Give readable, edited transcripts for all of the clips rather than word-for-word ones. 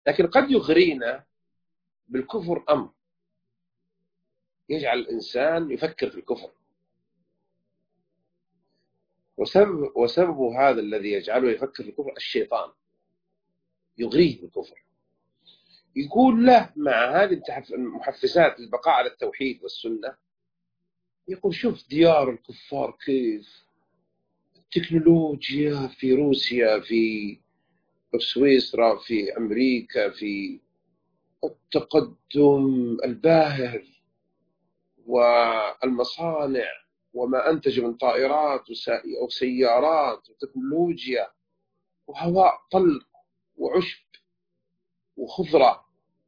لكن قد يغرينا بالكفر أمر يجعل الإنسان يفكر في الكفر، وسبب هذا الذي يجعله يفكر في الكفر الشيطان يغريه بالكفر، يقول له مع هذه المحفزات للبقاء على التوحيد والسنة، يقول شوف ديار الكفار كيف التكنولوجيا في روسيا، في سويسرا، في أمريكا، في التقدم الباهر والمصانع وما أنتج من طائرات وسيارات وتكنولوجيا وهواء طلق وعشب وخضرة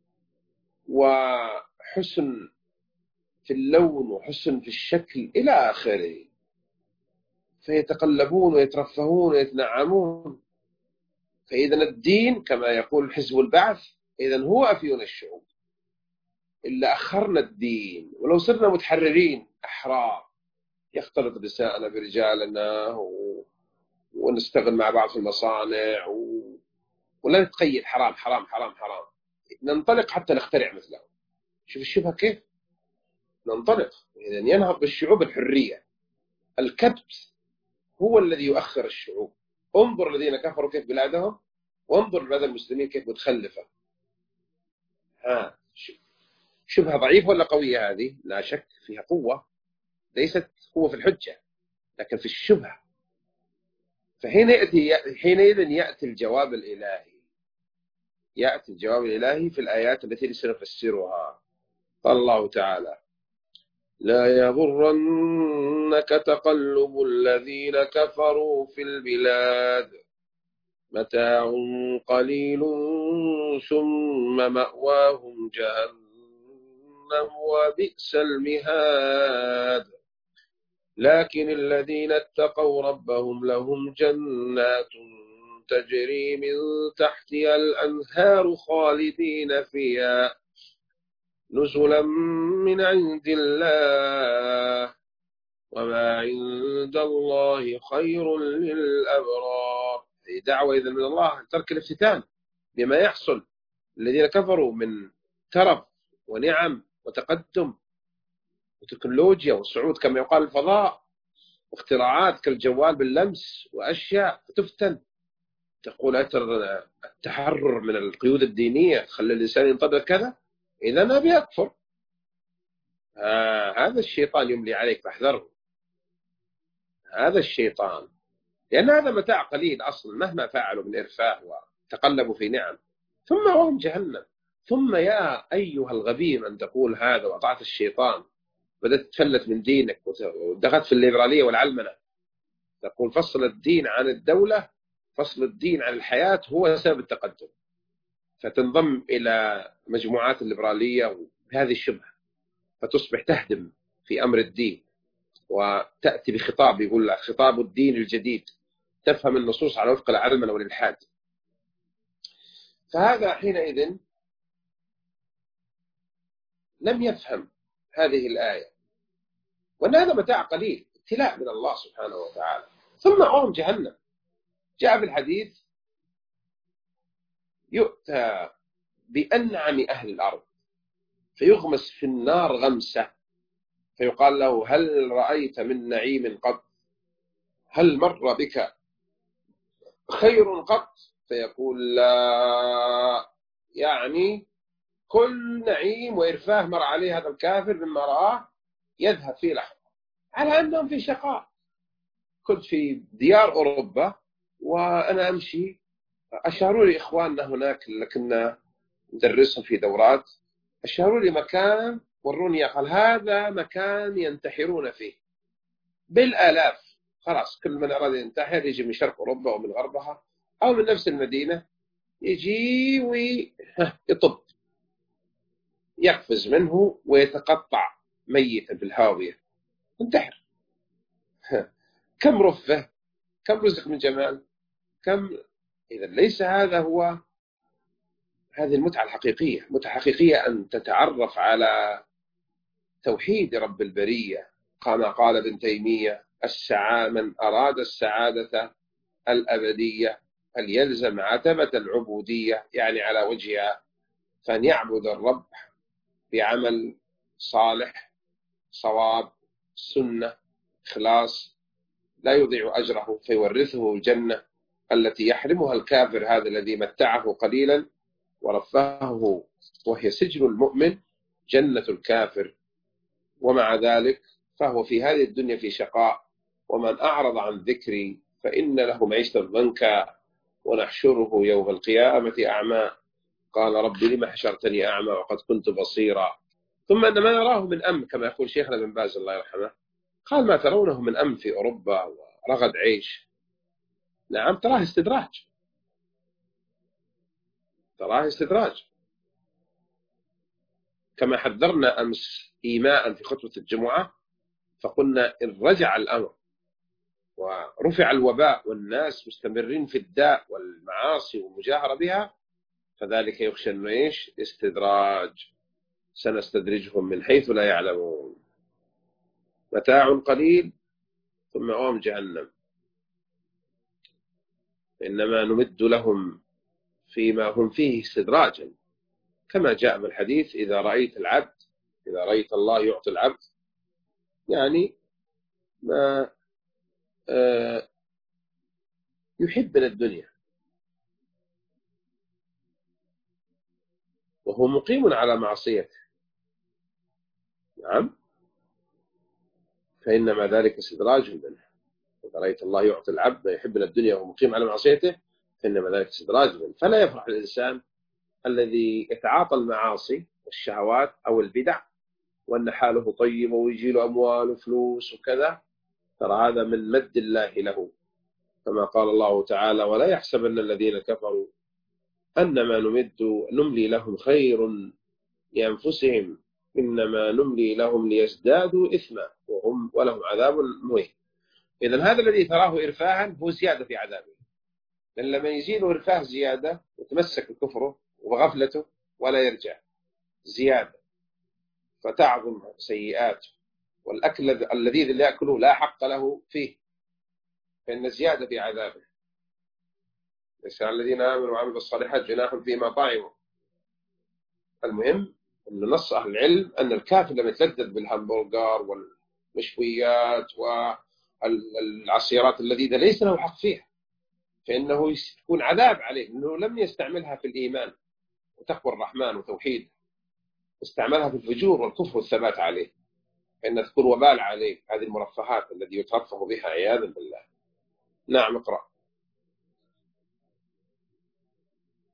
وحسن في اللون وحسن في الشكل إلى آخره، فيتقلبون ويترفهون ويتنعمون. فإذا الدين كما يقول حزب البعث إذن هو أفيون الشعوب. إلا أخرنا الدين ولو صرنا متحررين أحرار، يختلط نساءنا برجالنا ونشتغل مع بعض في المصانع ولا نتقيد حرام حرام حرام حرام، ننطلق حتى نخترع مثلهم. شوف الشبهة كيف ننطلق. إذن ينهض بالشعوب الحرية. الكبت هو الذي يؤخر الشعوب. انظر الذين كفروا كيف بلادهم، وانظر بلاد المسلمين كيف متخلفة. شبهة ضعيفة ولا قوية هذه؟ لا شك فيها قوة، ليست قوة في الحجة لكن في الشبهة. حينئذ يأتي الجواب الإلهي، يأتي الجواب الإلهي في الآيات التي سنفسرها. قال الله تعالى: لا يغرنك تقلب الذين كفروا في البلاد متاع قليل ثم مأواهم جهنم وبئس المهاد. لكن الذين اتقوا ربهم لهم جنات تجري من تحتها الأنهار خالدين فيها نزلا من عند الله وما عند الله خير للأبرار. دعوة إذن من الله ترك الافتتان بما يحصل الذين كفروا من ترف ونعم وتقدم وتكنولوجيا والصعود كما يقال الفضاء واختراعات كالجوال باللمس وأشياء تفتن. تقول أتر التحرر من القيود الدينية خلى الإنسان ينطبق كذا، إذا أبي أكفر. هذا الشيطان يملي عليك فاحذره. هذا الشيطان، لأن هذا متاع قليل أصلا مهما فعلوا من إرفاه وتقلبوا في نعم، ثم هم جهنم. ثم يا أيها الغبي من تقول هذا وأطعت الشيطان، بدأت تتفلت من دينك ودخلت في الليبرالية والعلمنة، تقول فصل الدين عن الدولة، فصل الدين عن الحياة هو سبب التقدم، فتنضم إلى مجموعات الليبرالية بهذه الشبهة، فتصبح تهدم في أمر الدين وتأتي بخطاب يقول لك خطاب الدين الجديد، تفهم النصوص على وفق العلمنة والإلحاد. فهذا حينئذ لم يفهم هذه الآية، وأن هذا متاع قليل ابتلاء من الله سبحانه وتعالى. ثم هم جهنم. جاء في الحديث يؤتى بأنعم أهل الأرض فيغمس في النار غمسة، فيقال له هل رأيت من نعيم قط؟ هل مر بك خير قط؟ فيقول لا، يعني كل نعيم وإرفاه مر عليه هذا الكافر مما رآه يذهب في لحظة، على أنهم في شقاء. كنت في ديار أوروبا وأنا أمشي، أشاروا لي إخواننا هناك اللي كنا ندرسهم في دورات، أشاروا لي مكان وروني، قال هذا مكان ينتحرون فيه بالآلاف. خلاص كل من أراد ينتحر يجي من شرق أوروبا أو من غربها أو من نفس المدينة، يجي ويطب يقفز منه ويتقطع ميتا في الهاوية، انتحر. كم رفه، كم رزق من جمال، كم. إذا ليس هذا هو هذه المتعة الحقيقية. متعة حقيقية أن تتعرف على توحيد رب البرية، كما قال ابن تيمية من أراد السعادة الأبدية هل يلزم عتبة العبودية يعني على وجهها، فأن يعبد الرب بعمل صالح صواب سنة إخلاص لا يضيع أجره فيورثه الجنة التي يحرمها الكافر هذا الذي متعه قليلا ورفهه، وهي سجن المؤمن جنة الكافر. ومع ذلك فهو في هذه الدنيا في شقاء. ومن أعرض عن ذكري فإن له معيشة ضنكا ونحشره يوم القيامة أعمى قال رب لم حشرتني أعمى وقد كنت بصيرا. ثم أن ما نراه من أمن كما يقول شيخنا بن باز الله يرحمه، قال ما ترونه من أمن في أوروبا ورغد عيش، نعم تراه استدراج، تراه استدراج. كما حذرنا أمس إيماء في خطبة الجمعة فقلنا إن رجع الأمر ورفع الوباء والناس مستمرين في الداء والمعاصي والمجاهرة بها فذلك يخشى أنه إيش؟ استدراج، سنستدرجهم من حيث لا يعلمون، متاع قليل ثم مأواهم جهنم، إنما نمد لهم فيما هم فيه استدراجا، كما جاء في الحديث إذا رأيت العبد، إذا رأيت الله يعطي العبد يعني ما يحب من الدنيا وهو مقيم على معصيته، نعم، فإنما ذلك استدراج منه. إذا رأيت الله يعطي العبد ما يحب من الدنيا وهو مقيم على معصيته فإنما ذلك استدراج منه. فلا يفرح الإنسان الذي يتعاطى المعاصي والشهوات أو البدع وأن حاله طيب ويجي له أموال وفلوس وكذا، ترى هذا من مد الله له، كما قال الله تعالى ولا يحسبن الذين كفروا أنما نملي لهم خير لأنفسهم إنما نملي لهم ليزدادوا إثما ولهم عذاب مهين. إذن هذا الذي تراه إرفاها هو زيادة في عذابه، لأن لما يزيله إرفاه زيادة يتمسك بكفره وغفلته ولا يرجع زيادة فتعظم سيئاته، والأكل اللذيذ اللي يأكله لا حق له فيه فإن زيادة في عذابه. ليس على الذين آمنوا وعملوا الصالحات جناح فيما طعموا. المهم أن نص أهل العلم أن الكافر لما يتلذذ بالهمبرجر والمشويات والعصيرات اللذيذة ليس له حق فيها، فإنه يكون عذاب عليه أنه لم يستعملها في الإيمان وتقوى الرحمن وتوحيد، استعملها في الفجور والكفر والثبات عليه، فإن تكون وبال عليه هذه المرفهات التي يترفه بها عياذا بالله. نعم اقرأ.